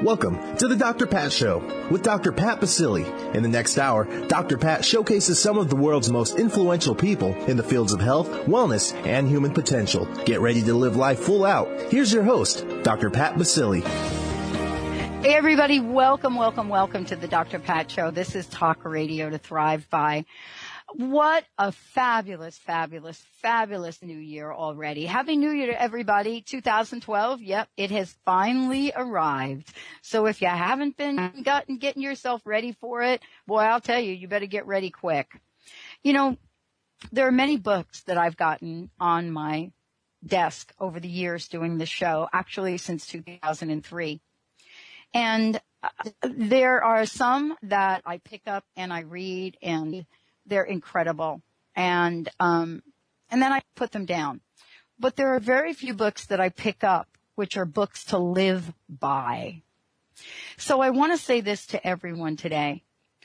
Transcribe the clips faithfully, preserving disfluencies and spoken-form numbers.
Welcome to the Doctor Pat Show with Doctor Pat Baccili. In the next hour, Doctor Pat showcases some of the world's most influential people in the fields of health, wellness, and human potential. Get ready to live life full out. Here's your host, Doctor Pat Baccili. Hey everybody, welcome, welcome, welcome to the Doctor Pat Show. This is Talk Radio to Thrive By. What a fabulous, fabulous, fabulous new year already. Happy New Year to everybody. two thousand twelve, yep, it has finally arrived. So if you haven't been gotten, getting yourself ready for it, boy, I'll tell you, you better get ready quick. You know, there are many books that I've gotten on my desk over the years doing this show, actually since two thousand three. And uh, there are some that I pick up and I read, and they're incredible. And, um, and then I put them down. But there are very few books that I pick up which are books to live by. So I want to say this to everyone today.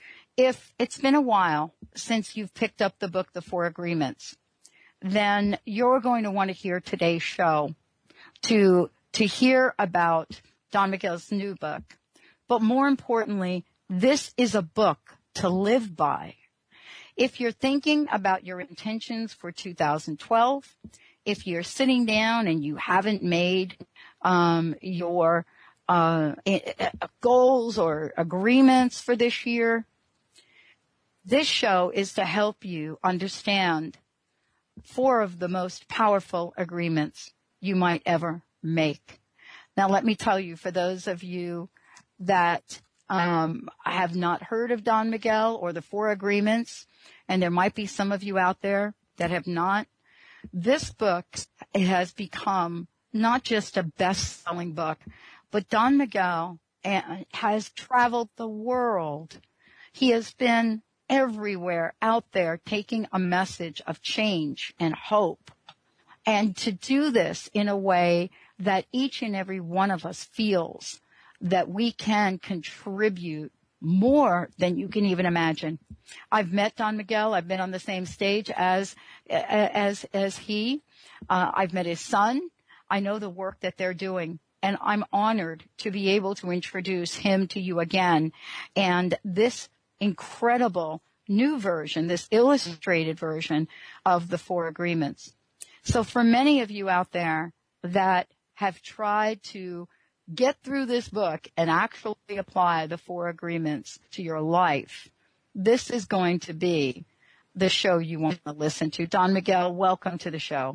If it's been a while since you've picked up the book, The Four Agreements, then you're going to want to hear today's show to, to hear about Don Miguel's new book. But more importantly, this is a book to live by. If you're thinking about your intentions for two thousand twelve, if you're sitting down and you haven't made um, your uh, goals or agreements for this year, this show is to help you understand four of the most powerful agreements you might ever make. Now, let me tell you, for those of you that um, have not heard of Don Miguel or the Four Agreements, and there might be some of you out there that have not, this book has become not just a best-selling book, but Don Miguel has traveled the world. He has been everywhere out there taking a message of change and hope, and to do this in a way that each and every one of us feels that we can contribute more than you can even imagine. I've met Don Miguel. I've been on the same stage as as as he. Uh, I've met his son. I know the work that they're doing, and I'm honored to be able to introduce him to you again. And this incredible new version, this illustrated version of the Four Agreements. So for many of you out there that have tried to get through this book and actually apply the Four Agreements to your life, this is going to be the show you want to listen to. Don Miguel, welcome to the show.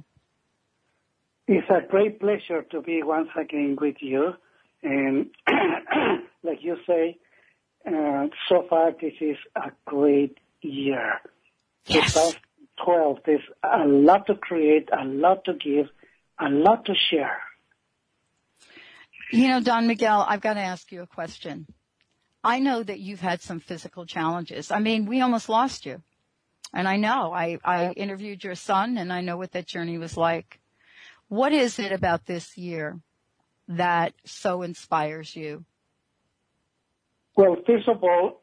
It's a great pleasure to be once again with you. And like you say, uh, so far this is a great year. Yes. two thousand twelve, there's a lot to create, a lot to give, a lot to share. You know, Don Miguel, I've got to ask you a question. I know that you've had some physical challenges. I mean, we almost lost you. And I know. I, I interviewed your son, and I know what that journey was like. What is it about this year that so inspires you? Well, first of all,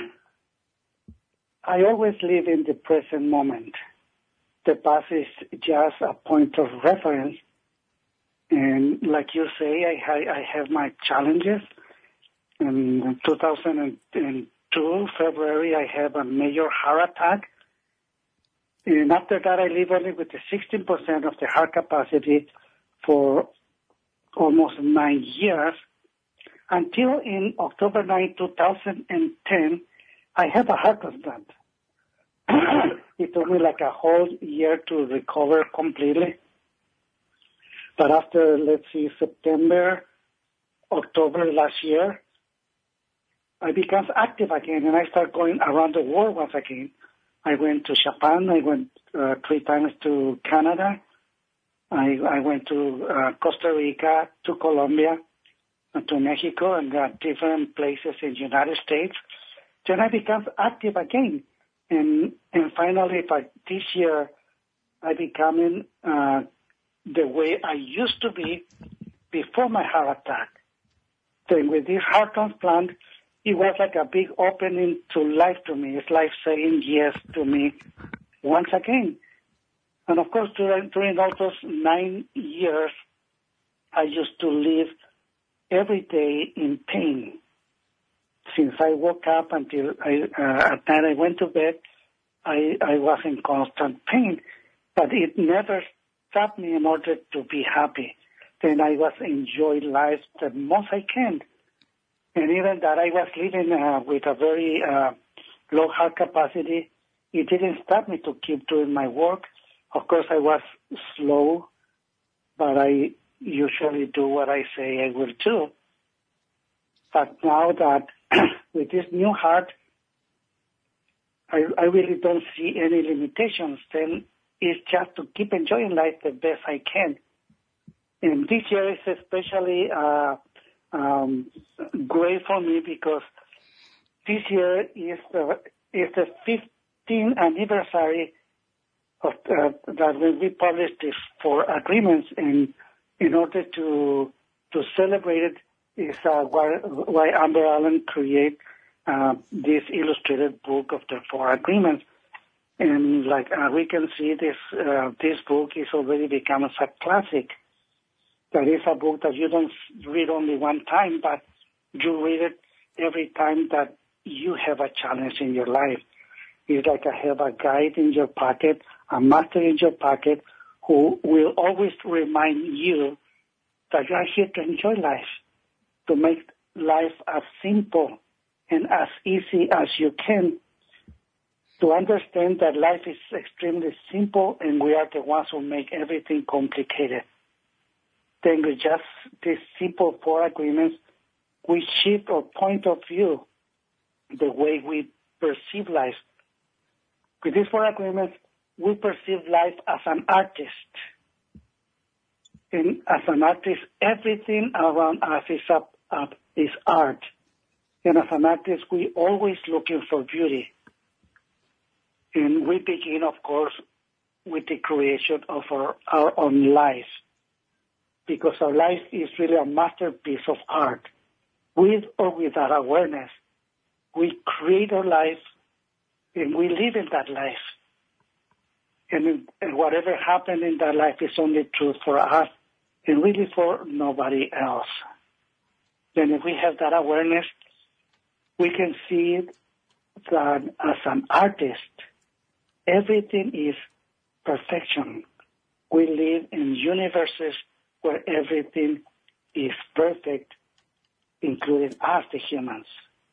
I always live in the present moment. The past is just a point of reference. And like you say, I, I have my challenges. In two thousand two, February, I have a major heart attack. And after that, I live only with the sixteen percent of the heart capacity for almost nine years. Until in October ninth, two thousand ten, I have a heart transplant. It took me like a whole year to recover completely. But after, let's see, September, October last year, I became active again, and I started going around the world once again. I went to Japan. I went uh, three times to Canada. I, I went to uh, Costa Rica, to Colombia, and to Mexico, and uh, different places in the United States. Then I became active again. And and finally, by this year, I became uh, the way I used to be before my heart attack. Then with this heart transplant, it was like a big opening to life to me. It's like saying yes to me once again. And of course, during, during all those nine years, I used to live every day in pain. Since I woke up until I, uh, at night I went to bed, I, I was in constant pain. But it never stopped me in order to be happy. Then I was enjoying life the most I can. And even that I was living uh, with a very uh, low heart capacity, it didn't stop me to keep doing my work. Of course, I was slow, but I usually do what I say I will do. But now that with this new heart, I, I really don't see any limitations. Then it's just to keep enjoying life the best I can. And this year is especially uh, um, great for me because this year is the, is the fifteenth anniversary of uh, that when we published these four agreements. And in order to to celebrate it, is uh, why, why Amber Allen created uh, this illustrated book of the four agreements. And like uh, we can see, this uh, this book is already become a classic. That is a book that you don't read only one time, but you read it every time that you have a challenge in your life. It's like I have a guide in your pocket, a master in your pocket, who will always remind you that you are here to enjoy life, to make life as simple and as easy as you can, to understand that life is extremely simple and we are the ones who make everything complicated. Then with just these simple four agreements, we shift our point of view, the way we perceive life. With these four agreements, we perceive life as an artist. And as an artist, everything around us is up, up is art. And as an artist, we always looking for beauty. And we begin, of course, with the creation of our, our own life. Because our life is really a masterpiece of art. With or without awareness, we create our life and we live in that life. And, and whatever happened in that life is only true for us and really for nobody else. Then if we have that awareness, we can see that as an artist, everything is perfection. We live in universes where everything is perfect, including us, the humans.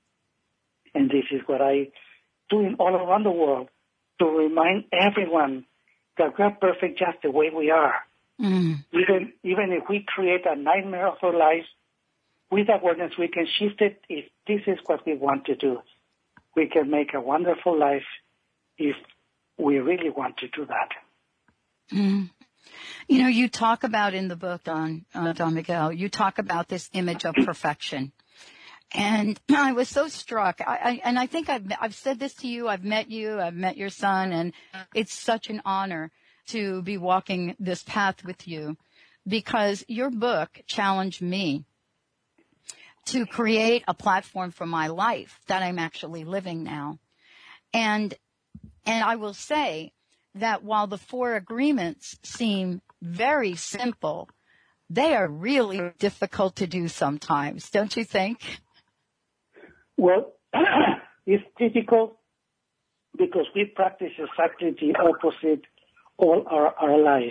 And this is what I do in all around the world, to remind everyone that we are perfect just the way we are. Mm. Even, even if we create a nightmare of our lives, with awareness we can shift it if this is what we want to do. We can make a wonderful life if we really want to do that. Mm. You know, you talk about in the book, Don, uh, Don Miguel, you talk about this image of perfection. And I was so struck. I, I, and I think I've, I've said this to you. I've met you. I've met your son. And it's such an honor to be walking this path with you because your book challenged me to create a platform for my life that I'm actually living now. And, and I will say that while the four agreements seem very simple, they are really difficult to do sometimes, don't you think? Well, it's difficult because we practice exactly the opposite all our, our lives.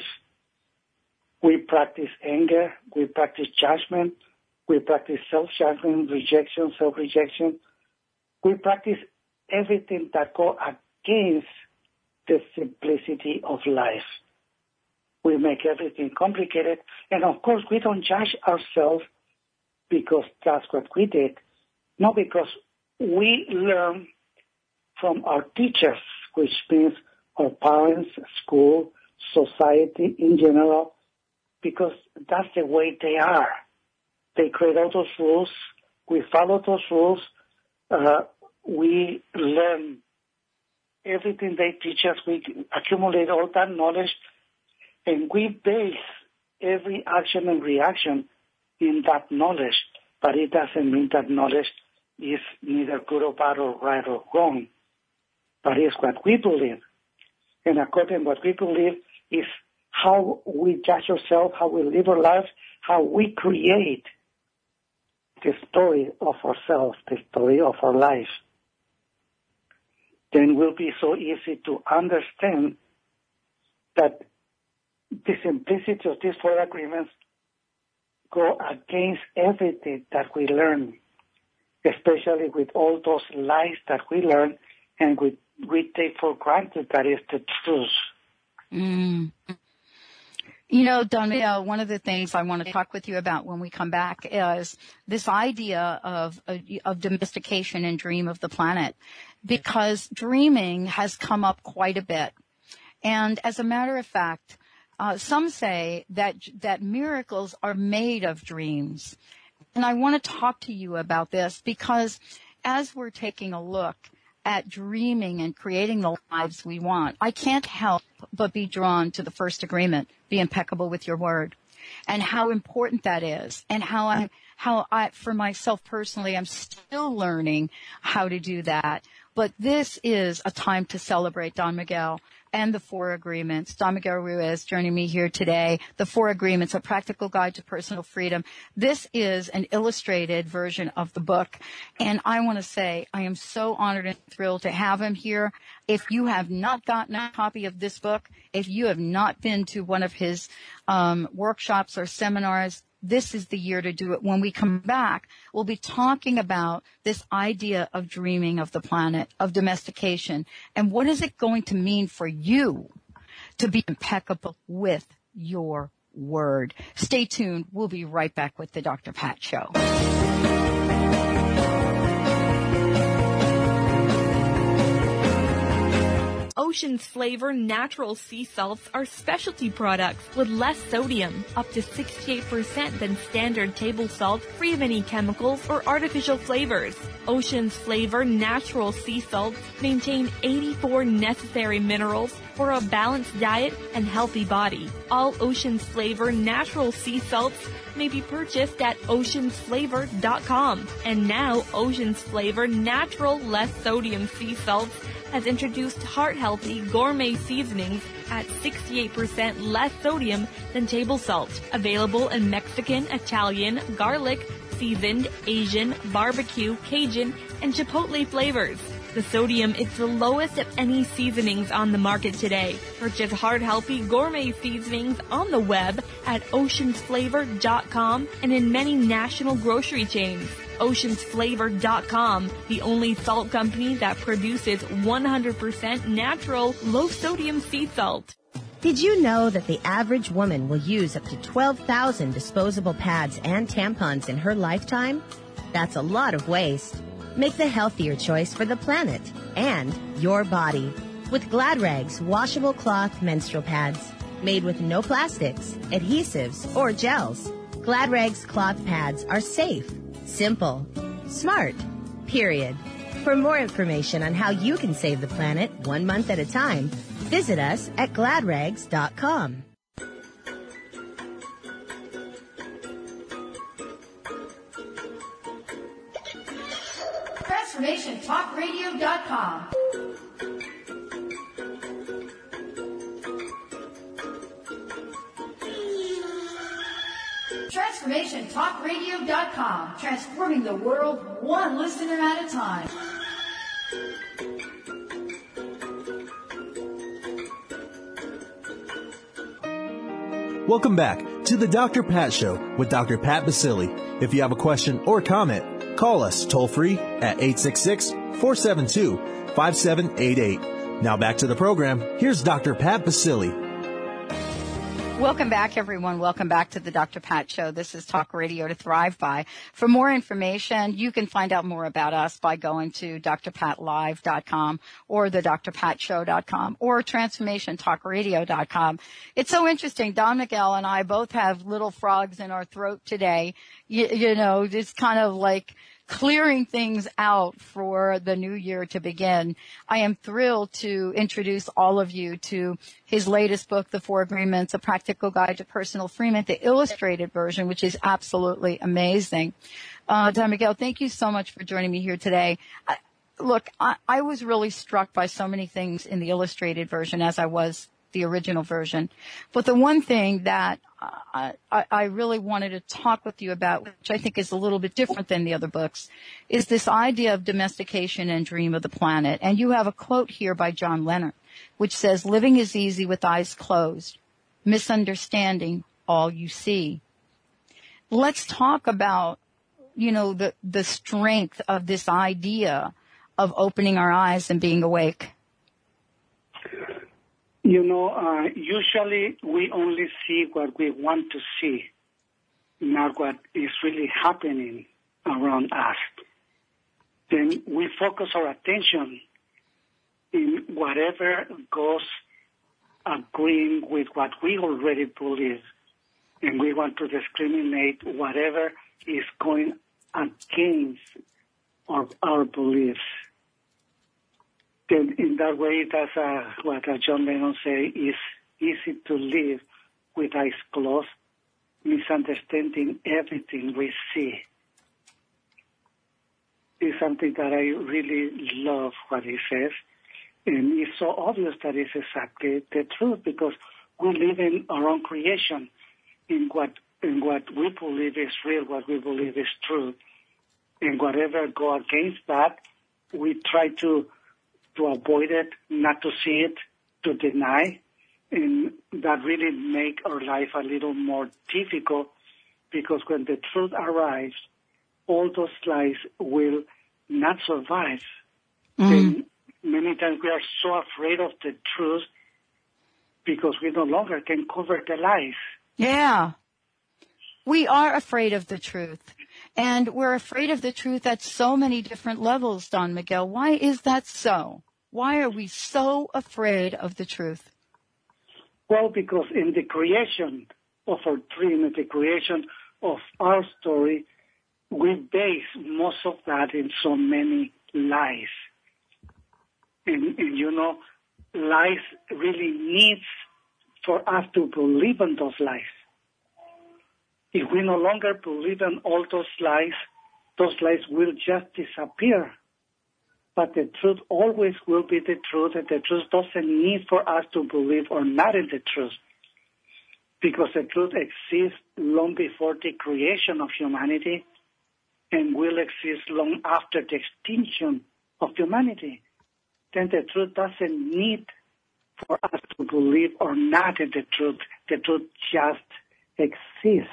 We practice anger, we practice judgment, we practice self-judgment, rejection, self-rejection. We practice everything that goes against the simplicity of life. We make everything complicated, and of course we don't judge ourselves because that's what we did. No, because we learn from our teachers, which means our parents, school, society in general, because that's the way they are. They create all those rules. We follow those rules. Uh, we learn everything they teach us. We accumulate all that knowledge, and we base every action and reaction in that knowledge. But it doesn't mean that knowledge is neither good or bad or right or wrong, but it's what we believe. And according to what we believe is how we judge ourselves, how we live our lives, how we create the story of ourselves, the story of our life, then it will be so easy to understand that the simplicity of these four agreements go against everything that we learn, especially with all those lies that we learn and we, we take for granted that is the truth. Mm. You know, Don Miguel, one of the things I want to talk with you about when we come back is this idea of, of domestication and dream of the planet, because dreaming has come up quite a bit. And as a matter of fact, uh, some say that, that miracles are made of dreams. And I want to talk to you about this because as we're taking a look at dreaming and creating the lives we want, I can't help but be drawn to the first agreement, be impeccable with your word, and how important that is, and how I, how I, for myself personally, I'm still learning how to do that. But this is a time to celebrate Don Miguel and the four agreements. Don Miguel Ruiz joining me here today. The four agreements, a practical guide to personal freedom. This is an illustrated version of the book. And I want to say I am so honored and thrilled to have him here. If you have not gotten a copy of this book, if you have not been to one of his um, workshops or seminars, this is the year to do it. When we come back, we'll be talking about this idea of dreaming of the planet, of domestication, and what is it going to mean for you to be impeccable with your word. Stay tuned. We'll be right back with the Doctor Pat Show. Ocean's Flavor natural sea salts are specialty products with less sodium, up to sixty-eight percent than standard table salt, free of any chemicals or artificial flavors. Ocean's Flavor natural sea salts maintain eighty-four necessary minerals for a balanced diet and healthy body. All Ocean's Flavor natural sea salts may be purchased at oceans flavor dot com. And now Ocean's Flavor natural less sodium sea salts has introduced heart-healthy gourmet seasonings at sixty-eight percent less sodium than table salt. Available in Mexican, Italian, garlic, seasoned, Asian, barbecue, Cajun, and Chipotle flavors. The sodium is the lowest of any seasonings on the market today. Purchase heart-healthy gourmet seasonings on the web at oceans flavor dot com and in many national grocery chains. oceans flavor dot com, the only salt company that produces one hundred percent natural, low-sodium sea salt. Did you know that the average woman will use up to twelve thousand disposable pads and tampons in her lifetime? That's a lot of waste. Make the healthier choice for the planet and your body with Glad Rags washable cloth menstrual pads made with no plastics, adhesives, or gels. Glad Rags cloth pads are safe, simple, smart, period. For more information on how you can save the planet one month at a time, visit us at glad rags dot com. transformation talk radio dot com. transformation talk radio dot com. Transforming the world one listener at a time. Welcome back to the Doctor Pat Show with Doctor Pat Baccili. If you have a question or comment, call us toll-free at eight six six, four seven two, five seven eight eight. Now back to the program. Here's Doctor Pat Baccili. Welcome back, everyone. Welcome back to the Doctor Pat Show. This is Talk Radio to Thrive By. For more information, you can find out more about us by going to d r pat live dot com or the d r pat show dot com or transformation talk radio dot com. It's so interesting. Don Miguel and I both have little frogs in our throat today. You, you know, just kind of like clearing things out for the new year to begin. I am thrilled to introduce all of you to his latest book, The Four Agreements, A Practical Guide to Personal Freedom, the illustrated version, which is absolutely amazing. Uh, Don Miguel, thank you so much for joining me here today. I, look, I, I was really struck by so many things in the illustrated version, as I was the original version. But the one thing that I, I, I really wanted to talk with you about, which I think is a little bit different than the other books, is this idea of domestication and dream of the planet. And you have a quote here by John Lennon, which says, living is easy with eyes closed, misunderstanding all you see. Let's talk about, you know, the, the strength of this idea of opening our eyes and being awake. You know, uh, usually we only see what we want to see, not what is really happening around us. Then we focus our attention in whatever goes agreeing with what we already believe, and we want to discriminate whatever is going against our, our beliefs. Then in that way, that's uh, what uh, John Lennon say is easy to live with eyes closed, misunderstanding everything we see. It's something that I really love what he says. And it's so obvious that it's exactly the truth, because we live in our own creation, in what in what we believe is real, what we believe is true. And whatever go against that, we try to to avoid it, not to see it, to deny. And that really make our life a little more difficult, because when the truth arrives, all those lies will not survive. Mm. And many times we are so afraid of the truth because we no longer can cover the lies. Yeah. We are afraid of the truth. And we're afraid of the truth at so many different levels, Don Miguel. Why is that so? Why are we so afraid of the truth? Well, because in the creation of our dream, in the creation of our story, we base most of that in so many lies. And, and you know, lies really needs for us to believe in those lies. If we no longer believe in all those lies, those lies will just disappear. But the truth always will be the truth, and the truth doesn't need for us to believe or not in the truth, because the truth exists long before the creation of humanity and will exist long after the extinction of humanity. Then the truth doesn't need for us to believe or not in the truth. The truth just exists.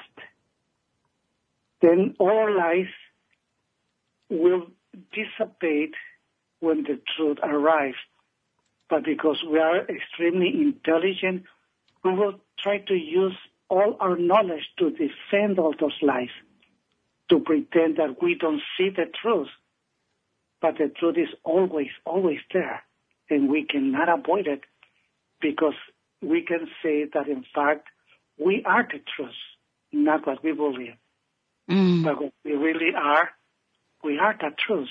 Then all lies will dissipate when the truth arrives. But because we are extremely intelligent, we will try to use all our knowledge to defend all those lies, to pretend that we don't see the truth. But the truth is always, always there, and we cannot avoid it, because we can say that, in fact, we are the truth, not what we believe. Mm. But what we really are, we are the truth.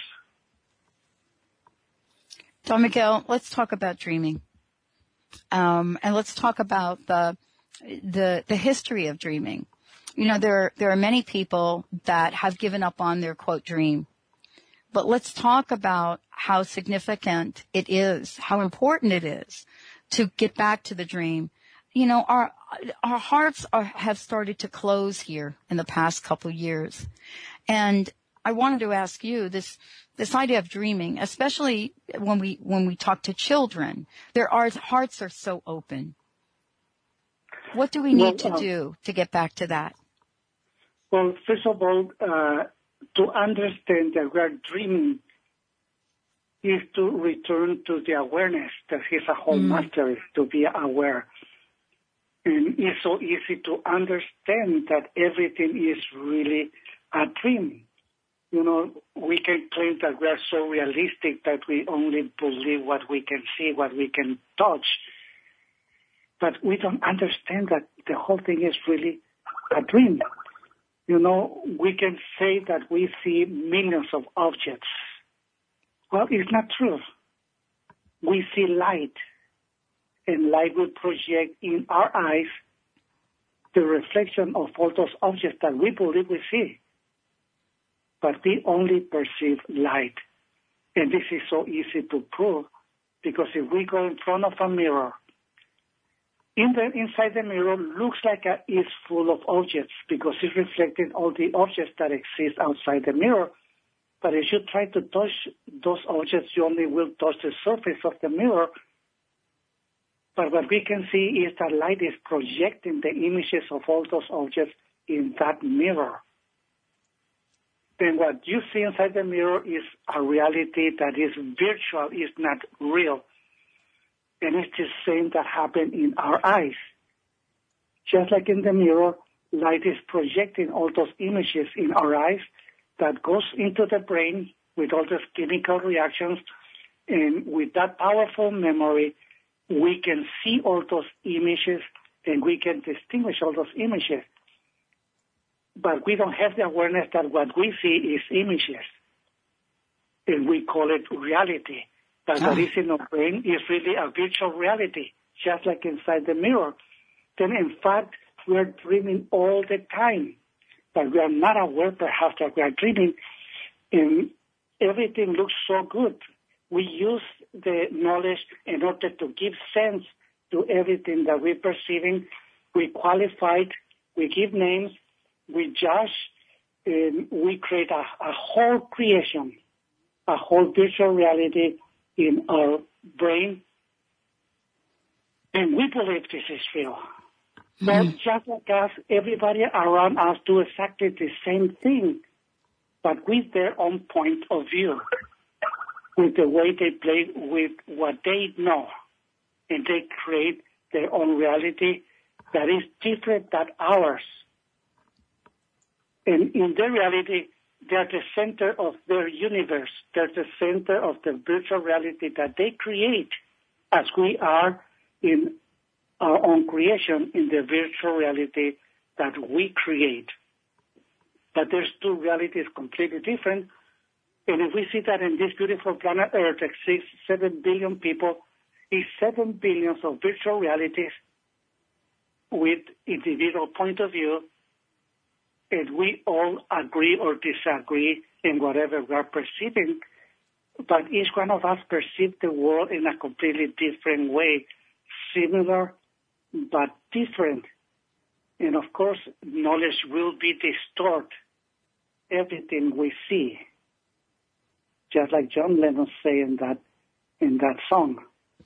Don Miguel, let's talk about dreaming. Um, and let's talk about the, the, the history of dreaming. You know, there, there are many people that have given up on their, quote, dream. But let's talk about how significant it is, how important it is to get back to the dream. You know, our, our hearts are, have started to close here in the past couple of years. And I wanted to ask you this, this idea of dreaming, especially when we, when we talk to children, their hearts are so open. What do we need well, to uh, do to get back to that? Well, first of all, uh, to understand that we are dreaming is to return to the awareness that is a whole mm. mastery, to be aware. And it's so easy to understand that everything is really a dream. You know, we can claim that we are so realistic that we only believe what we can see, what we can touch. But we don't understand that the whole thing is really a dream. You know, we can say that we see millions of objects. Well, it's not true. We see light, and light will project in our eyes the reflection of all those objects that we believe we see. But we only perceive light. And this is so easy to prove, because if we go in front of a mirror in the inside the mirror looks like a, it's full of objects because it's reflecting all the objects that exist outside the mirror. But if you try to touch those objects, you only will touch the surface of the mirror. But what we can see is that light is projecting the images of all those objects in that mirror. Then what you see inside the mirror is a reality that is virtual, is not real. And it's the same that happens in our eyes. Just like in the mirror, light is projecting all those images in our eyes that goes into the brain with all those chemical reactions. And with that powerful memory, we can see all those images and we can distinguish all those images. But we don't have the awareness that what we see is images. And we call it reality. But what is in our brain is really a virtual reality, just like inside the mirror. Then, in fact, we are dreaming all the time. But we are not aware, perhaps, that we are dreaming. And everything looks so good. We use the knowledge in order to give sense to everything that we're perceiving. We qualify it. We give names. We judge. And we create a, a whole creation, a whole virtual reality in our brain, and we believe this is real. Mm-hmm. But just like us, everybody around us do exactly the same thing, but with their own point of view, with the way they play with what they know, and they create their own reality that is different than ours. And in their reality, they're the center of their universe. They're the center of the virtual reality that they create, as we are in our own creation, in the virtual reality that we create. But there's two realities completely different. And if we see that in this beautiful planet Earth exists seven billion people, is seven billions of virtual realities with individual point of view, and we all agree or disagree in whatever we are perceiving, but each one of us perceives the world in a completely different way, similar but different. And of course, knowledge will be distort everything we see, just like John Lennon said in that in that song.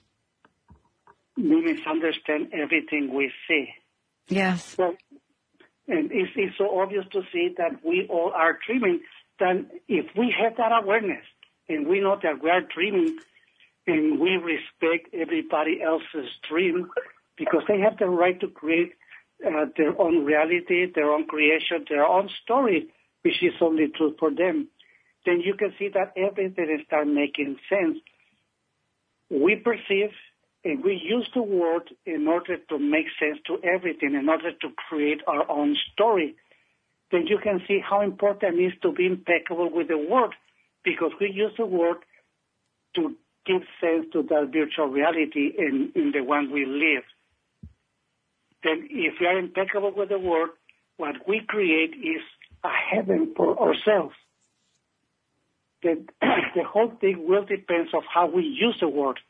We misunderstand everything we see. Yes. Well, and it's, it's so obvious to see that we all are dreaming. Then if we have that awareness and we know that we are dreaming and we respect everybody else's dream because they have the right to create uh, their own reality, their own creation, their own story, which is only true for them, then you can see that everything starts making sense. We perceive and we use the word in order to make sense to everything, in order to create our own story. Then you can see how important it is to be impeccable with the word, because we use the word to give sense to that virtual reality in, in the one we live. Then if we are impeccable with the word, what we create is a heaven for ourselves. The, the whole thing will depend on how we use the word.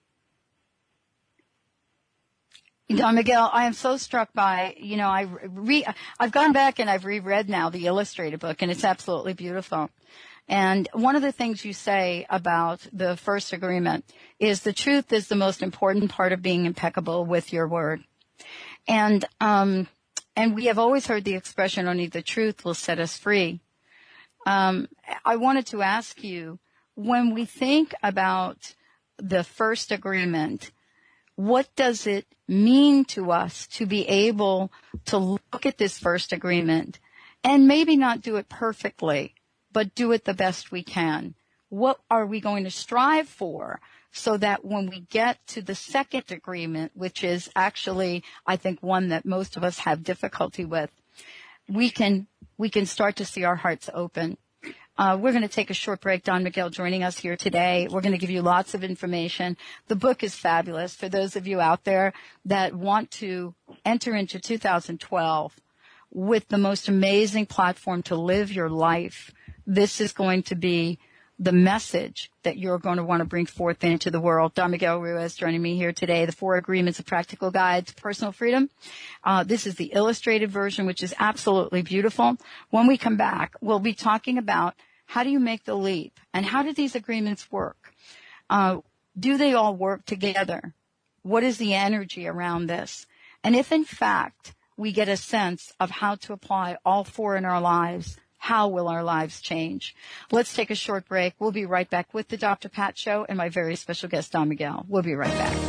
Don Miguel, I am so struck by, you know, I re, I've gone back and I've reread now the illustrated book, and it's absolutely beautiful. And one of the things you say about the first agreement is the truth is the most important part of being impeccable with your word. And, um, and we have always heard the expression, only the truth will set us free. Um, I wanted to ask you, when we think about the first agreement, what does it mean to us to be able to look at this first agreement and maybe not do it perfectly, but do it the best we can? What are we going to strive for so that when we get to the second agreement, which is actually, I think, one that most of us have difficulty with, we can, we can start to see our hearts open. Uh, we're going to take a short break. Don Miguel joining us here today. We're going to give you lots of information. The book is fabulous. For those of you out there that want to enter into two thousand twelve with the most amazing platform to live your life, this is going to be the message that you're going to want to bring forth into the world. Don Miguel Ruiz joining me here today. The Four Agreements, a Practical Guide to Personal Freedom. Uh, this is the illustrated version, which is absolutely beautiful. When we come back, we'll be talking about how do you make the leap and how do these agreements work? Uh, do they all work together? What is the energy around this? And if, in fact, we get a sense of how to apply all four in our lives, how will our lives change? Let's take a short break. We'll be right back with the Doctor Pat Show and my very special guest, Don Miguel. We'll be right back.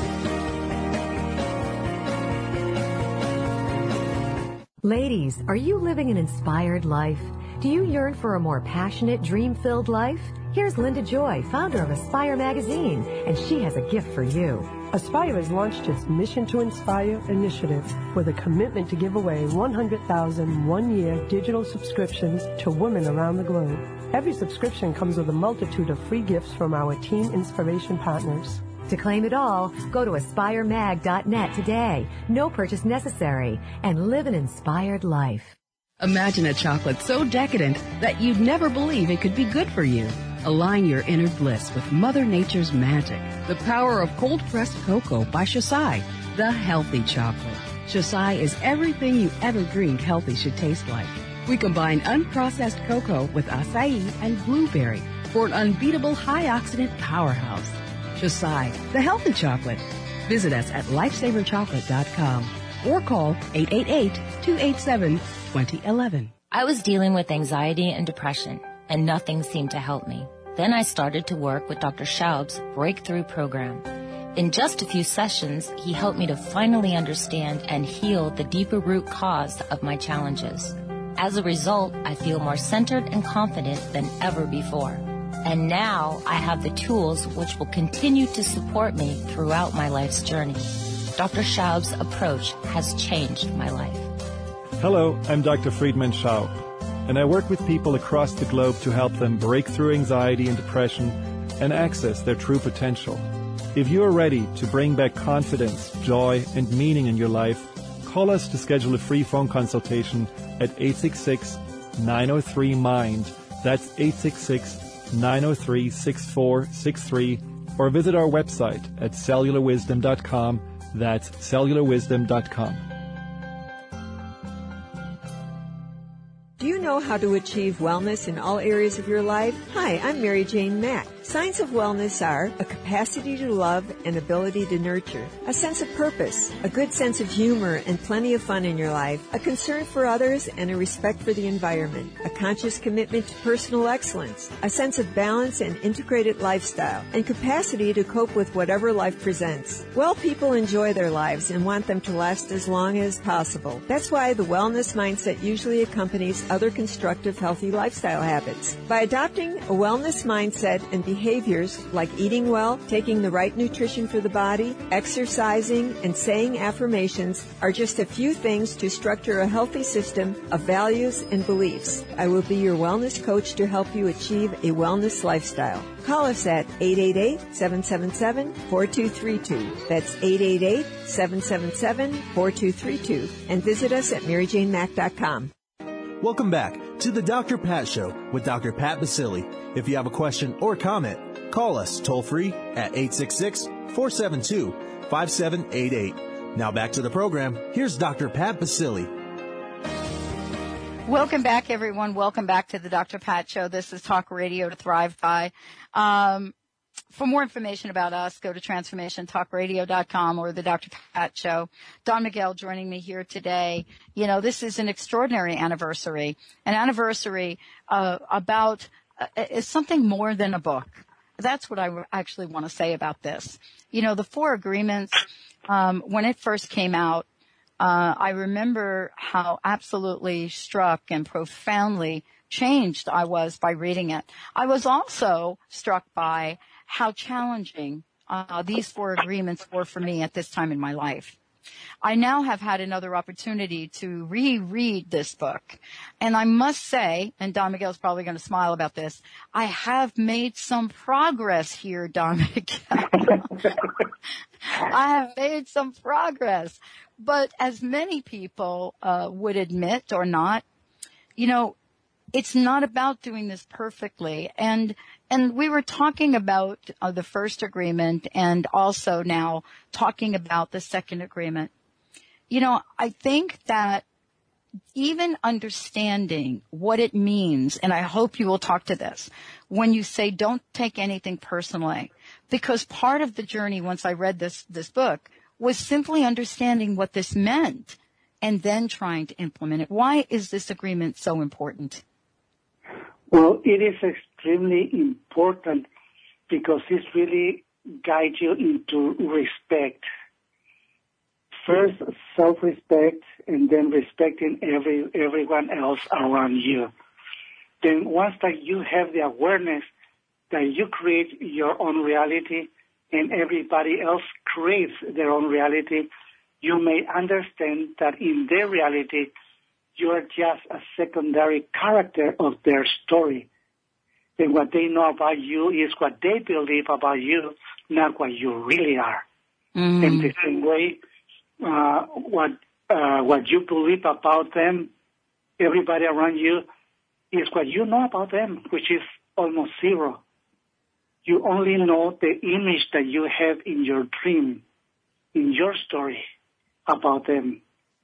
Ladies, are you living an inspired life? Do you yearn for a more passionate, dream-filled life? Here's Linda Joy, founder of Aspire Magazine, and she has a gift for you. Aspire has launched its Mission to Inspire initiative with a commitment to give away one hundred thousand one-year digital subscriptions to women around the globe. Every subscription comes with a multitude of free gifts from our Teen Inspiration partners. To claim it all, go to aspire mag dot net today. No purchase necessary, and live an inspired life. Imagine a chocolate so decadent that you'd never believe it could be good for you. Align your inner bliss with Mother Nature's magic. The power of cold-pressed cocoa by Shosai, the healthy chocolate. Shosai is everything you ever dreamed healthy should taste like. We combine unprocessed cocoa with acai and blueberry for an unbeatable high-oxidant powerhouse. Shosai, the healthy chocolate. Visit us at lifesaver chocolate dot com or call eight eight eight, two eight seven, two zero one one. I was dealing with anxiety and depression, and nothing seemed to help me. Then I started to work with Doctor Schaub's Breakthrough Program. In just a few sessions, he helped me to finally understand and heal the deeper root cause of my challenges. As a result, I feel more centered and confident than ever before. And now I have the tools which will continue to support me throughout my life's journey. Doctor Schaub's approach has changed my life. Hello, I'm Doctor Friedman Schaub, and I work with people across the globe to help them break through anxiety and depression and access their true potential. If you are ready to bring back confidence, joy, and meaning in your life, call us to schedule a free phone consultation at eight six six, nine zero three, M I N D. That's eight six six, nine zero three, six four six three, or visit our website at cellular wisdom dot com. That's cellular wisdom dot com. Do you know how to achieve wellness in all areas of your life? Hi, I'm Mary Jane Mack. Signs of wellness are a capacity to love and ability to nurture, a sense of purpose, a good sense of humor and plenty of fun in your life, a concern for others and a respect for the environment, a conscious commitment to personal excellence, a sense of balance and integrated lifestyle, and capacity to cope with whatever life presents. Well, people enjoy their lives and want them to last as long as possible. That's why the wellness mindset usually accompanies other constructive, healthy lifestyle habits. By adopting a wellness mindset and behaviors like eating well, taking the right nutrition for the body, exercising, and saying affirmations are just a few things to structure a healthy system of values and beliefs. I will be your wellness coach to help you achieve a wellness lifestyle. Call us at eight eight eight, seven seven seven, four two three two. That's eight eight eight, seven seven seven, four two three two. And visit us at mary jane mack dot com. Welcome back to the Doctor Pat Show with Doctor Pat Basili. If you have a question or comment, call us toll-free at eight six six, four seven two, five seven eight eight. Now back to the program. Here's Doctor Pat Basili. Welcome back, everyone. Welcome back to the Doctor Pat Show. This is Talk Radio to Thrive By. Um, for more information about us, go to transformation talk radio dot com or the Doctor Pat Show. Don Miguel joining me here today. You know, this is an extraordinary anniversary, an anniversary uh, about uh, is something more than a book. That's what I actually want to say about this. You know, the Four Agreements, um, when it first came out, uh, I remember how absolutely struck and profoundly changed I was by reading it. I was also struck by how challenging uh, these four agreements were for me at this time in my life. I now have had another opportunity to reread this book. And I must say, and Don Miguel's probably going to smile about this, I have made some progress here, Don Miguel. I have made some progress. But as many people uh, would admit or not, you know, it's not about doing this perfectly. And, and we were talking about uh, the first agreement and also now talking about the second agreement. You know, I think that even understanding what it means, and I hope you will talk to this, when you say don't take anything personally, because part of the journey once I read this, this book was simply understanding what this meant and then trying to implement it. Why is this agreement so important? Well, it is extremely important because it really guides you into respect. First, self-respect, and then respecting every everyone else around you. Then once that you have the awareness that you create your own reality and everybody else creates their own reality, you may understand that in their reality, you are just a secondary character of their story. And what they know about you is what they believe about you, not what you really are. Mm-hmm. In the same way, uh, what uh, what you believe about them, everybody around you, is what you know about them, which is almost zero. You only know the image that you have in your dream, in your story about them.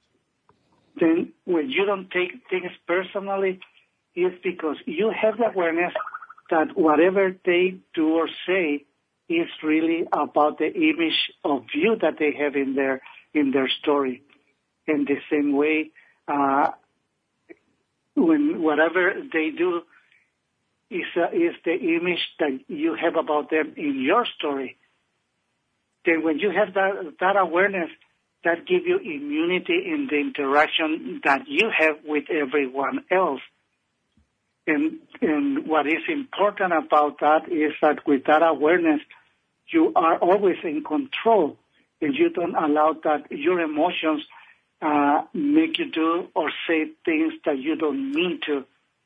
Then when you don't take things personally, it's because you have the awareness that whatever they do or say is really about the image of you that they have in their in their story. In the same way, uh, when whatever they do is uh, is the image that you have about them in your story. Then when you have that that awareness, that gives you immunity in the interaction that you have with everyone else. And, and what is important about that is that with that awareness, you are always in control, and you don't allow that your emotions uh, make you do or say things that you don't mean to.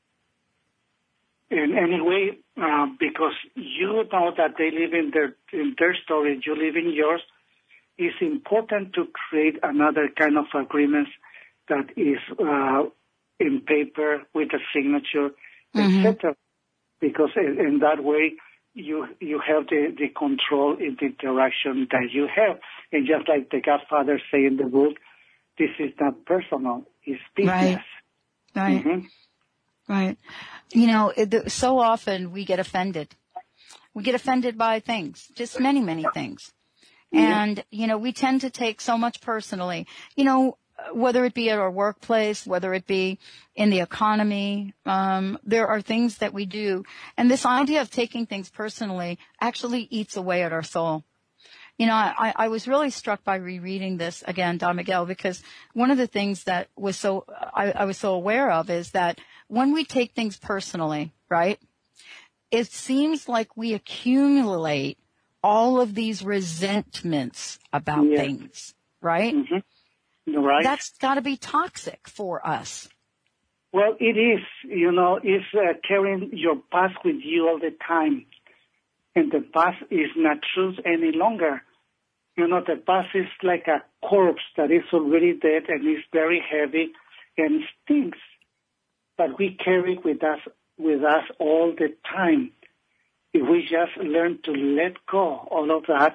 In any way, uh, because you know that they live in their in their story, you live in yours. It's important to create another kind of agreements that is uh, in paper with a signature, mm-hmm. et cetera. Because in, in that way, you you have the, the control in the interaction that you have. And just like the Godfather say in the book, this is not personal, it's business. Right. Right. Mm-hmm. Right. You know, it, so often we get offended. We get offended by things, just many, many things. And, you know, we tend to take so much personally, you know, whether it be at our workplace, whether it be in the economy, um, there are things that we do. And this idea of taking things personally actually eats away at our soul. You know, I, I was really struck by rereading this again, Don Miguel, because one of the things that was so, I, I was so aware of is that when we take things personally, right, it seems like we accumulate all of these resentments about yeah. things, right? Mm-hmm. Right. That's got to be toxic for us. Well, it is. You know, it's uh, carrying your past with you all the time. And the past is not truth any longer. You know, the past is like a corpse that is already dead and is very heavy and stinks. But we carry it with us, with us all the time. If we just learn to let go all of that,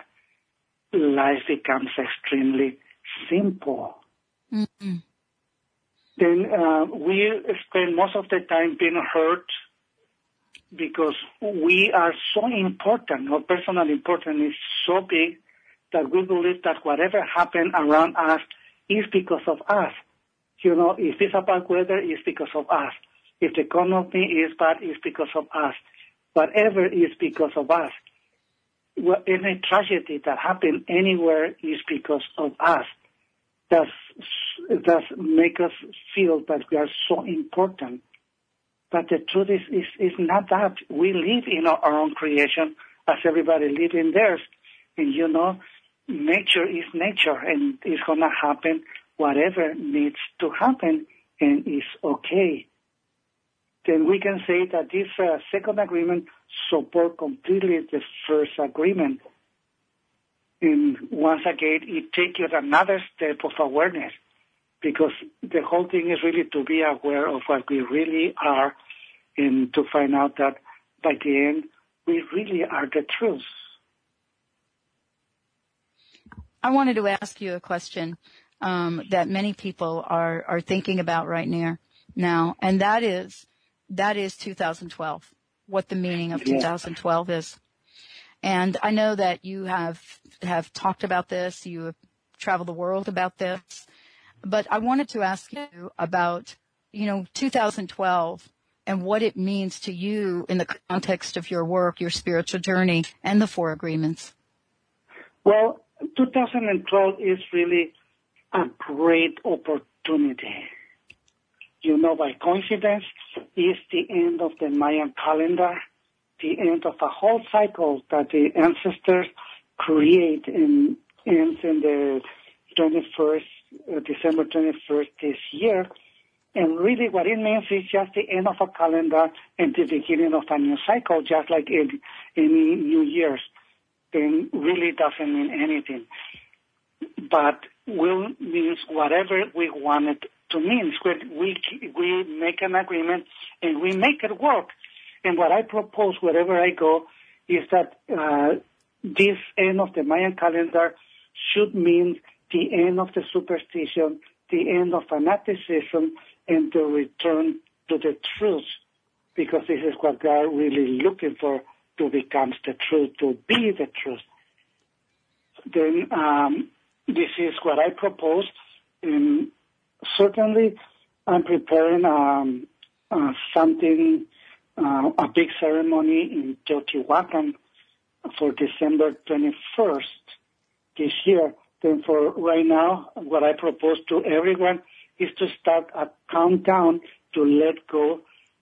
life becomes extremely simple. Mm-hmm. Then uh, we spend most of the time being hurt because we are so important, our personal importance is so big that we believe that whatever happened around us is because of us. You know, if it's about weather, it's because of us. If the economy is bad, it's because of us. Whatever is because of us. Well, any tragedy that happened anywhere is because of us. That's, does make us feel that we are so important. But the truth is, is, is not that. We live in our, our own creation as everybody lives in theirs. And you know, nature is nature and it's going to happen whatever needs to happen and is okay. Then we can say that this uh, second agreement supports completely the first agreement. And once again, it takes you another step of awareness because the whole thing is really to be aware of what we really are and to find out that by the end, we really are the truth. I wanted to ask you a question um, that many people are, are thinking about right now, now, and that is that is two thousand twelve, what the meaning of Yeah. two thousand twelve is. And I know that you have have talked about this, you have traveled the world about this, but I wanted to ask you about, you know, two thousand twelve and what it means to you in the context of your work, your spiritual journey, and the Four Agreements. Well, two thousand twelve is really a great opportunity. You know, by coincidence, it's the end of the Mayan calendar, the end of a whole cycle that the ancestors create and ends in the twenty-first, uh, December twenty-first this year. And really what it means is just the end of a calendar and the beginning of a new cycle, just like in any New Year's. Then really doesn't mean anything. But will means whatever we want it to mean. We, we make an agreement and we make it work. And what I propose wherever I go is that uh, this end of the Mayan calendar should mean the end of the superstition, the end of fanaticism, and the return to the truth, because this is what God really looking for, to become the truth, to be the truth. Then um, this is what I propose. And certainly I'm preparing um, uh, something, uh, a big ceremony in Teotihuacan for December twenty-first this year. Then for right now, what I propose to everyone is to start a countdown to let go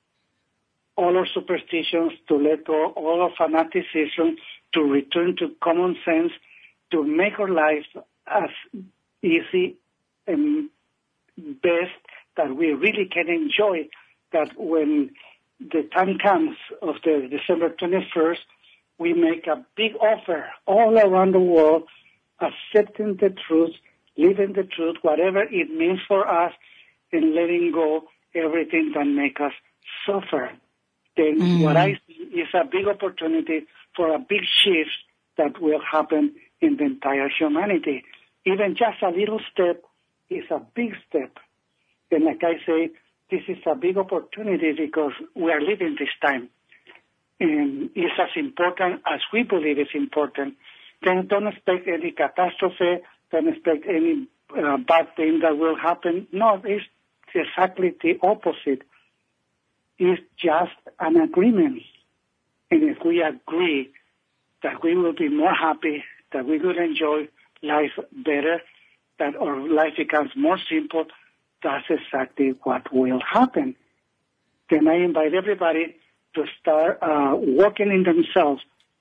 all our superstitions, to let go all our fanaticism, to return to common sense, to make our life as easy and best that we really can enjoy, that when the time comes of the December twenty-first, we make a big offer all around the world, accepting the truth, living the truth, whatever it means for us, and letting go everything that makes us suffer. Then mm. what I see is a big opportunity for a big shift that will happen in the entire humanity. Even just a little step is a big step. And like I say, this is a big opportunity because we are living this time. And it's as important as we believe it's important. Then don't expect any catastrophe, don't expect any uh, bad thing that will happen. No, it's exactly the opposite. It's just an agreement. And if we agree that we will be more happy, that we will enjoy life better, that our life becomes more simple, that's exactly what will happen. Then I invite everybody to start uh, working in themselves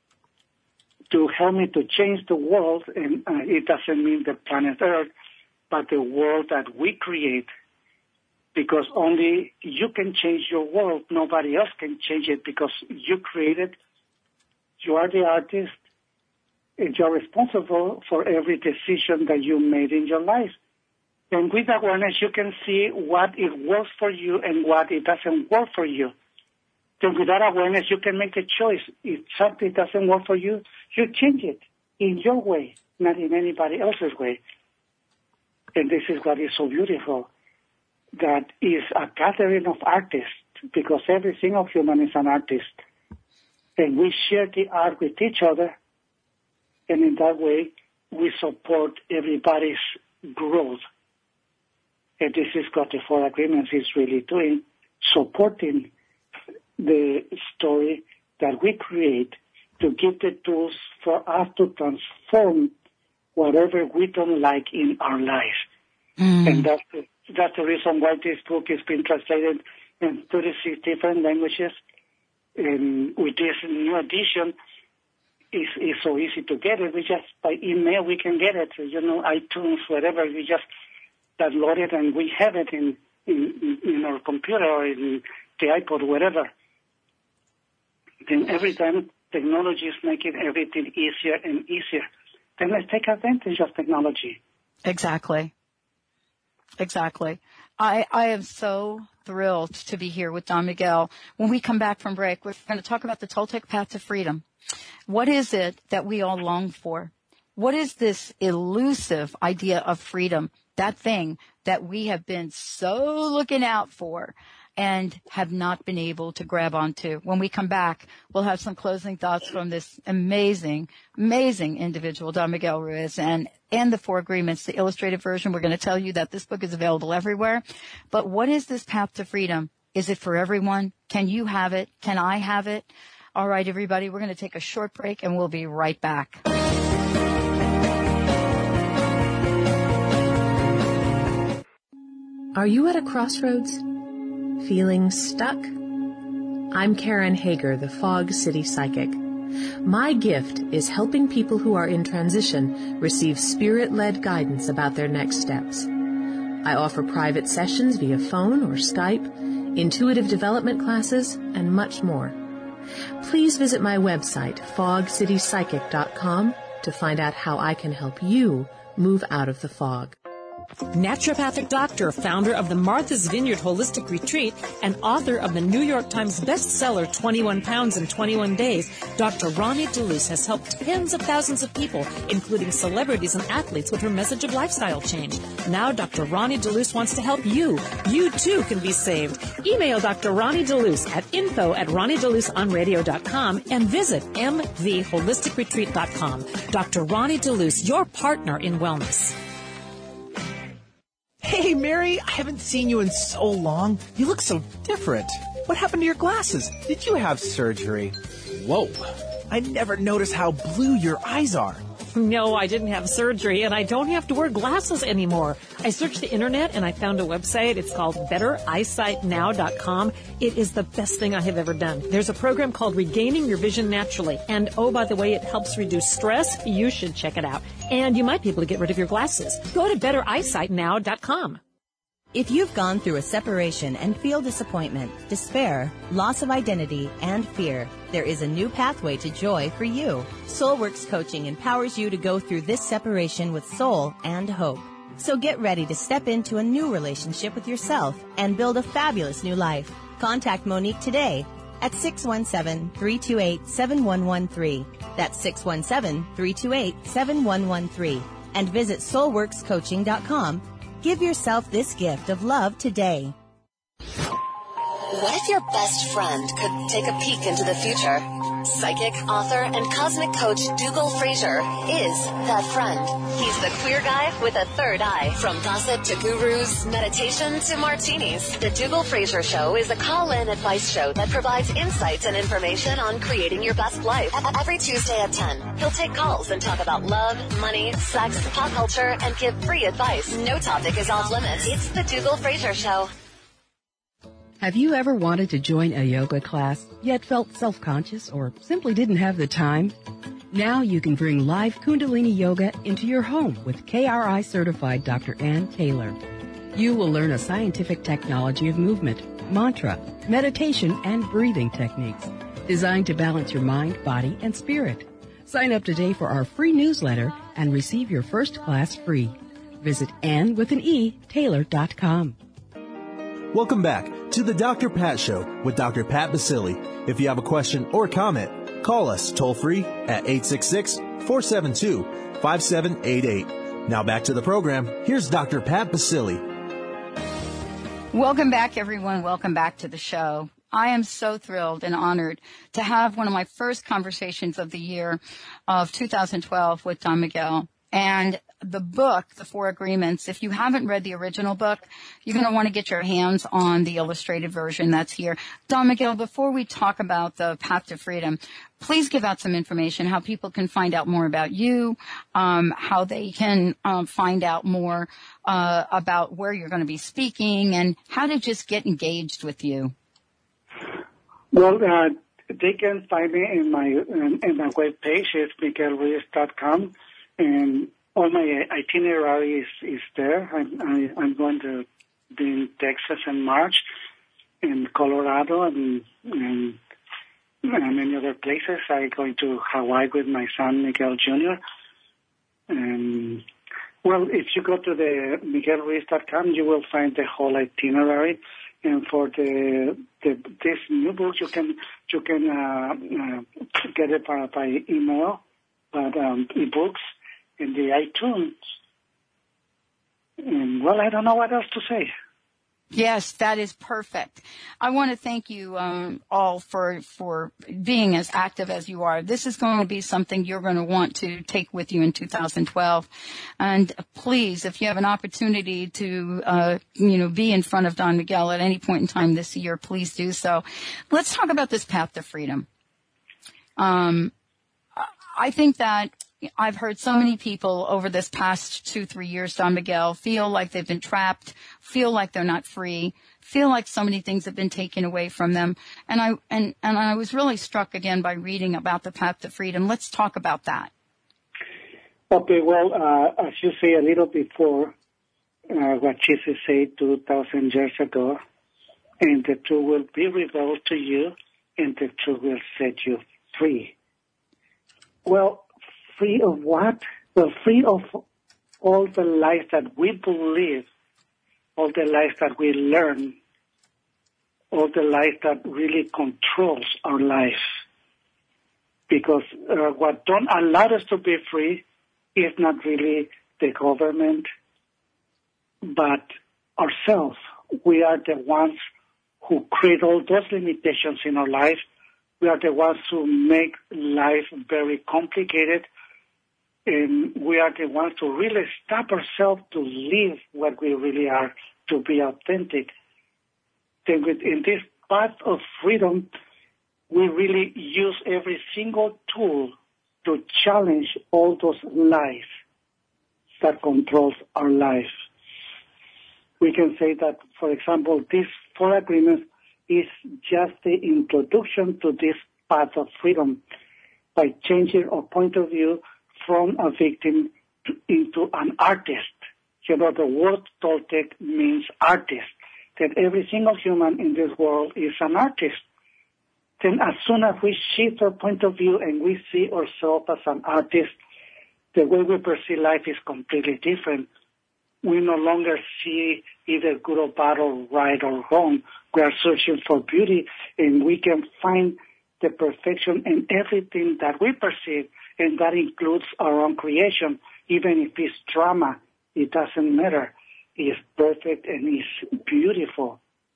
to help me to change the world, and uh, it doesn't mean the planet Earth, but the world that we create, because only you can change your world. Nobody else can change it because you created, you are the artist, and you're responsible for every decision that you made in your life. And with awareness, you can see what it works for you and what it doesn't work for you. Then with that awareness, you can make a choice. If something doesn't work for you, you change it in your way, not in anybody else's way. And this is what is so beautiful, that is a gathering of artists, because every single human is an artist. And we share the art with each other, and in that way, we support everybody's growth. And this is what the Four Agreements is really doing, supporting the story that we create to give the tools for us to transform whatever we don't like in our life. Mm. And that's the, that's the reason why this book has been translated in thirty-six different languages. And with this new edition, it's, it's so easy to get it. We just, by email, we can get it. You know, iTunes, whatever, we just download it and we have it in, in, in our computer or in the iPod, whatever. Then every time technology is making everything easier and easier, then let's take advantage of technology. Exactly. Exactly. I, I am so thrilled to be here with Don Miguel. When we come back from break, we're going to talk about the Toltec path to freedom. What is it that we all long for? What is this elusive idea of freedom, that thing that we have been so looking out for and have not been able to grab onto? When we come back, we'll have some closing thoughts from this amazing, amazing individual, Don Miguel Ruiz, and, and the Four Agreements, the illustrated version. We're going to tell you that this book is available everywhere. But what is this path to freedom? Is it for everyone? Can you have it? Can I have it? All right, everybody, we're going to take a short break, and we'll be right back. Are you at a crossroads? Feeling stuck? I'm Karen Hager, the Fog City Psychic. My gift is helping people who are in transition receive spirit-led guidance about their next steps. I offer private sessions via phone or Skype, intuitive development classes, and much more. Please visit my website, fog city psychic dot com, to find out how I can help you move out of the fog. Naturopathic doctor, founder of the Martha's Vineyard Holistic Retreat, and author of the New York Times bestseller twenty-one pounds in twenty-one days, Doctor Ronnie DeLuce has helped tens of thousands of people, including celebrities and athletes, with her message of lifestyle change. Now Doctor Ronnie DeLuce wants to help you. You, too, can be saved. Email Doctor Ronnie DeLuce at info at ronnie deluce on radio dot com and visit m v holistic retreat dot com. Doctor Ronnie DeLuce, your partner in wellness. Hey, Mary, I haven't seen you in so long. You look so different. What happened to your glasses? Did you have surgery? Whoa, I never noticed how blue your eyes are. No, I didn't have surgery, and I don't have to wear glasses anymore. I searched the internet, and I found a website. It's called better eyesight now dot com. It is the best thing I have ever done. There's a program called Regaining Your Vision Naturally. And, oh, by the way, it helps reduce stress. You should check it out. And you might be able to get rid of your glasses. Go to better eyesight now dot com. If you've gone through a separation and feel disappointment, despair, loss of identity, and fear, there is a new pathway to joy for you. SoulWorks Coaching empowers you to go through this separation with soul and hope. So get ready to step into a new relationship with yourself and build a fabulous new life. Contact Monique today at six one seven, three two eight, seven one one three. That's six one seven, three two eight, seven one one three. And visit soul works coaching dot com. Give yourself this gift of love today. What if your best friend could take a peek into the future? Psychic, author, and cosmic coach Dougal Fraser is that friend. He's the queer guy with a third eye. From gossip to gurus, meditation to martinis, the Dougal Fraser Show is a call-in advice show that provides insights and information on creating your best life. Every Tuesday at ten, he'll take calls and talk about love, money, sex, pop culture, and give free advice. No topic is off limits. It's the Dougal Fraser Show. Have you ever wanted to join a yoga class, yet felt self-conscious or simply didn't have the time? Now you can bring live Kundalini Yoga into your home with K R I-certified Doctor Ann Taylor. You will learn a scientific technology of movement, mantra, meditation, and breathing techniques designed to balance your mind, body, and spirit. Sign up today for our free newsletter and receive your first class free. Visit Ann with an E, Taylor dot com. Welcome back to the Doctor Pat Show with Doctor Pat Baccili. If you have a question or comment, call us toll-free at eight six six, four seven two, five seven eight eight. Now back to the program. Here's Doctor Pat Baccili. Welcome back, everyone. Welcome back to the show. I am so thrilled and honored to have one of my first conversations of the year of two thousand twelve with Don Miguel. And the book, The Four Agreements, if you haven't read the original book, you're going to want to get your hands on the illustrated version that's here. Don Miguel, before we talk about the path to freedom, please give out some information, how people can find out more about you, um, how they can um, find out more uh, about where you're going to be speaking, and how to just get engaged with you. Well, uh, they can find me in my in, in my webpage. It's miguel ruiz dot com. And all my itinerary is, is there. I'm, I, I'm going to be in Texas in March, in Colorado, and, and, and many other places. I'm going to Hawaii with my son, Miguel Junior And Well, if you go to the miguel ruiz dot com, you will find the whole itinerary. And for the, the this new book, you can you can uh, uh, get it by, by email, but um, ebooks in the iTunes. And well, I don't know what else to say. Yes, that is perfect. I want to thank you um, all for for being as active as you are. This is going to be something you're going to want to take with you in two thousand twelve. And please, if you have an opportunity to, uh, you know, be in front of Don Miguel at any point in time this year, please do so. Let's talk about this path to freedom. Um, I think that I've heard so many people over this past two, three years, Don Miguel, feel like they've been trapped, feel like they're not free, feel like so many things have been taken away from them. And I and, and I was really struck again by reading about the path to freedom. Let's talk about that. Okay, well, uh, as you say a little before, uh, what Jesus said two thousand years ago, and the truth will be revealed to you, and the truth will set you free. Well, free of what? Well, free of all the lies that we believe, all the lies that we learn, all the lies that really controls our life. Because uh, what don't allow us to be free is not really the government, but ourselves. We are the ones who create all those limitations in our life. We are the ones who make life very complicated. And we are the ones to really stop ourselves to live what we really are, to be authentic. Then in this path of freedom, we really use every single tool to challenge all those lies that controls our life. We can say that, for example, these four agreements is just the introduction to this path of freedom by changing our point of view from a victim to, into an artist. You know, the word Toltec means artist, that every single human in this world is an artist. Then as soon as we shift our point of view and we see ourselves as an artist, the way we perceive life is completely different. We no longer see either good or bad or right or wrong. We are searching for beauty, and we can find the perfection in everything that we perceive, and that includes our own creation. Even if it's drama, it doesn't matter. It's perfect and it's beautiful.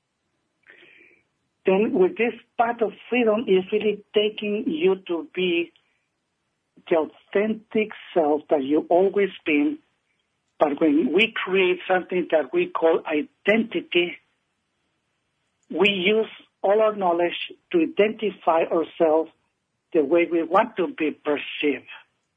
Then with this path of freedom is really taking you to be the authentic self that you've always been. But when we create something that we call identity, we use all our knowledge to identify ourselves the way we want to be perceived.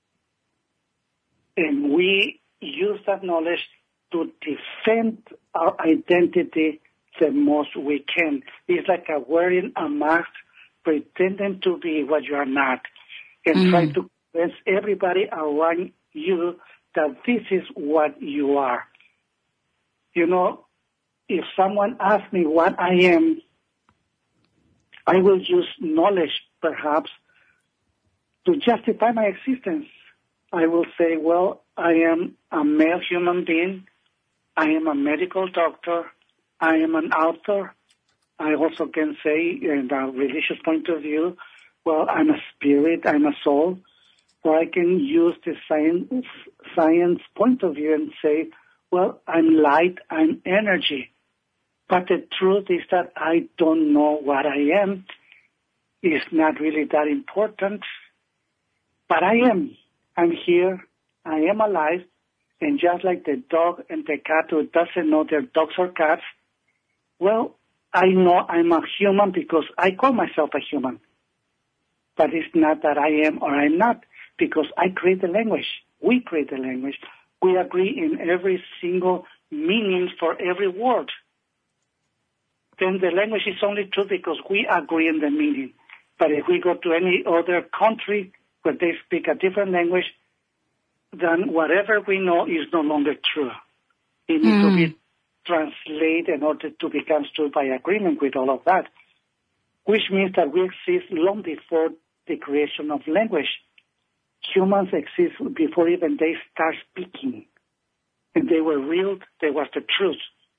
And we use that knowledge to defend our identity the most we can. It's like a wearing a mask, pretending to be what you are not, and mm-hmm. trying to convince everybody around you that this is what you are. You know, if someone asks me what I am, I will use knowledge, perhaps, to justify my existence. I will say, well, I am a male human being. I am a medical doctor. I am an author. I also can say, in a religious point of view, well, I'm a spirit, I'm a soul. Or I can use the science, science point of view and say, well, I'm light, I'm energy. But the truth is that I don't know what I am. It's not really that important. But I am. I'm here. I am alive. And just like the dog and the cat who doesn't know they're dogs or cats, well, I know I'm a human because I call myself a human. But it's not that I am or I'm not, because I create the language. We create the language. We agree in every single meaning for every word. Then the language is only true because we agree in the meaning. But if we go to any other country where they speak a different language, then whatever we know is no longer true. It needs mm. to be translated in order to become true by agreement with all of that, which means that we exist long before the creation of language. Humans exist before even they start speaking. and they were real, they was the truth.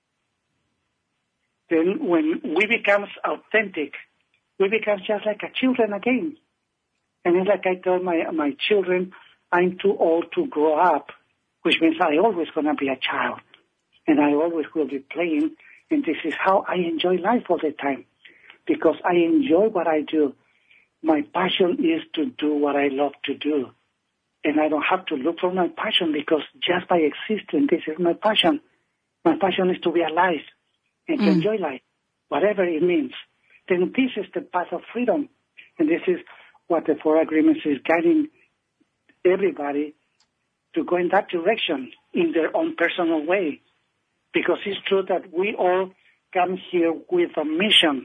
Then when we become authentic, we become just like a children again. And it's like I told my, my children, I'm too old to grow up, which means I always going to be a child. And I always will be playing. And this is how I enjoy life all the time, because I enjoy what I do. My passion is to do what I love to do. And I don't have to look for my passion, because just by existing, this is my passion. My passion is to be alive and to mm. enjoy life, whatever it means. Then this is the path of freedom. And this is what the Four Agreements is guiding everybody to go in that direction in their own personal way. Because it's true that we all come here with a mission.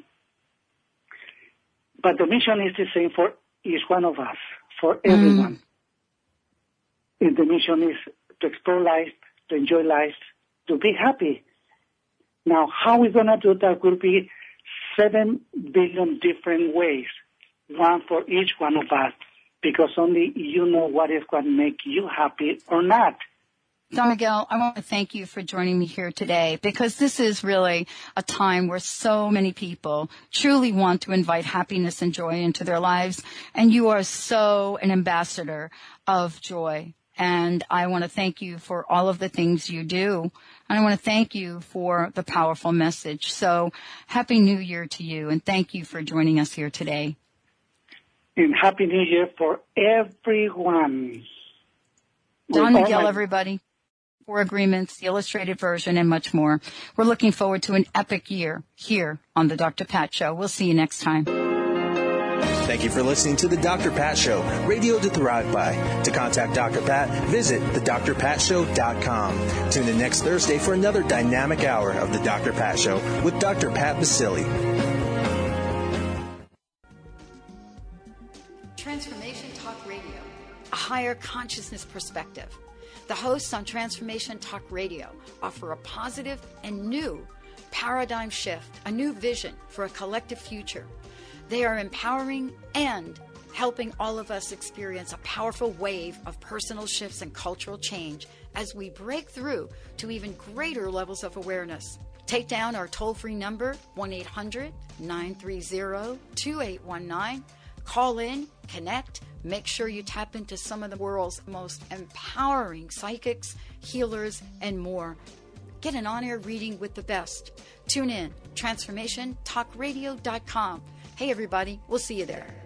But the mission is the same for each one of us, for everyone. Mm. And the mission is to explore life, to enjoy life, to be happy. Now, how we're going to do that will be seven billion different ways, one for each one of us, because only you know what is going to make you happy or not. Don Miguel, I want to thank you for joining me here today, because this is really a time where so many people truly want to invite happiness and joy into their lives, and you are so an ambassador of joy. And I want to thank you for all of the things you do, and I want to thank you for the powerful message. So Happy New Year to you, and thank you for joining us here today. And Happy New Year for everyone. Don Miguel, my- everybody. Four Agreements, the illustrated version, and much more. We're looking forward to an epic year here on the Doctor Pat Show. We'll see you next time. Thank you for listening to the Doctor Pat Show, radio to thrive by. To contact Doctor Pat, visit the dr pat show dot com. Tune in next Thursday for another dynamic hour of the Doctor Pat Show with Doctor Pat Baccili. Transformation Talk Radio, a higher consciousness perspective. The hosts on Transformation Talk Radio offer a positive and new paradigm shift, a new vision for a collective future. They are empowering and helping all of us experience a powerful wave of personal shifts and cultural change as we break through to even greater levels of awareness. Take down our toll-free number, one eight hundred nine three zero two eight one nine. Call in, connect, make sure you tap into some of the world's most empowering psychics, healers, and more. Get an on-air reading with the best. Tune in, transformation talk radio dot com. Hey, everybody, we'll see you there.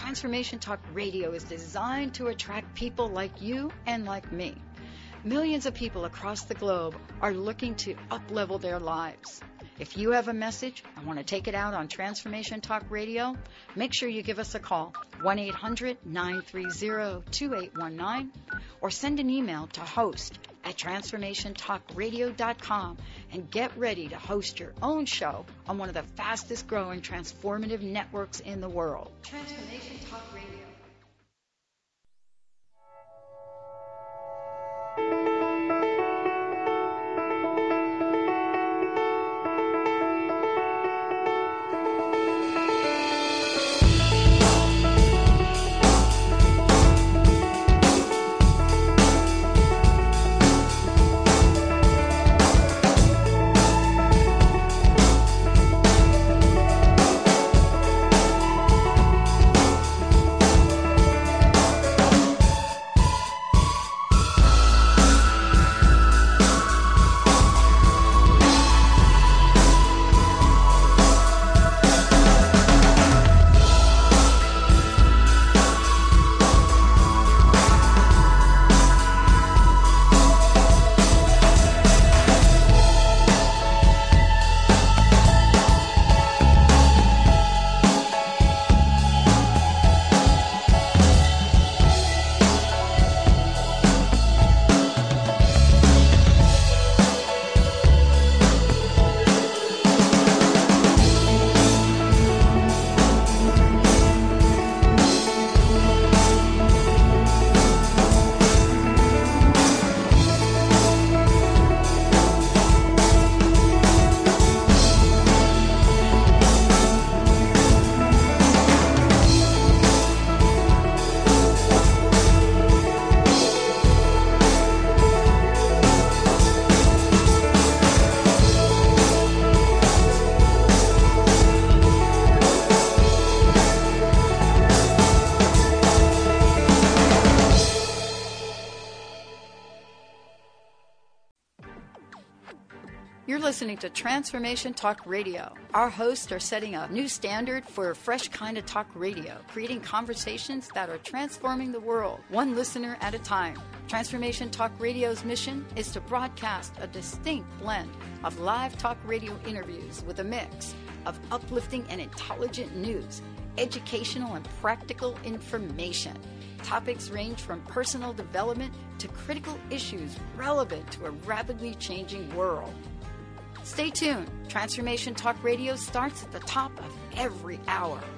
Transformation Talk Radio is designed to attract people like you and like me. Millions of people across the globe are looking to up-level their lives. If you have a message and want to take it out on Transformation Talk Radio, make sure you give us a call, one eight hundred nine three zero two eight one nine, or send an email to host at transformation talk radio dot com and get ready to host your own show on one of the fastest growing transformative networks in the world. Transformation Talk Radio. You're listening to Transformation Talk Radio. Our hosts are setting a new standard for a fresh kind of talk radio, creating conversations that are transforming the world, one listener at a time. Transformation Talk Radio's mission is to broadcast a distinct blend of live talk radio interviews with a mix of uplifting and intelligent news, educational and practical information. Topics range from personal development to critical issues relevant to a rapidly changing world. Stay tuned. Transformation Talk Radio starts at the top of every hour.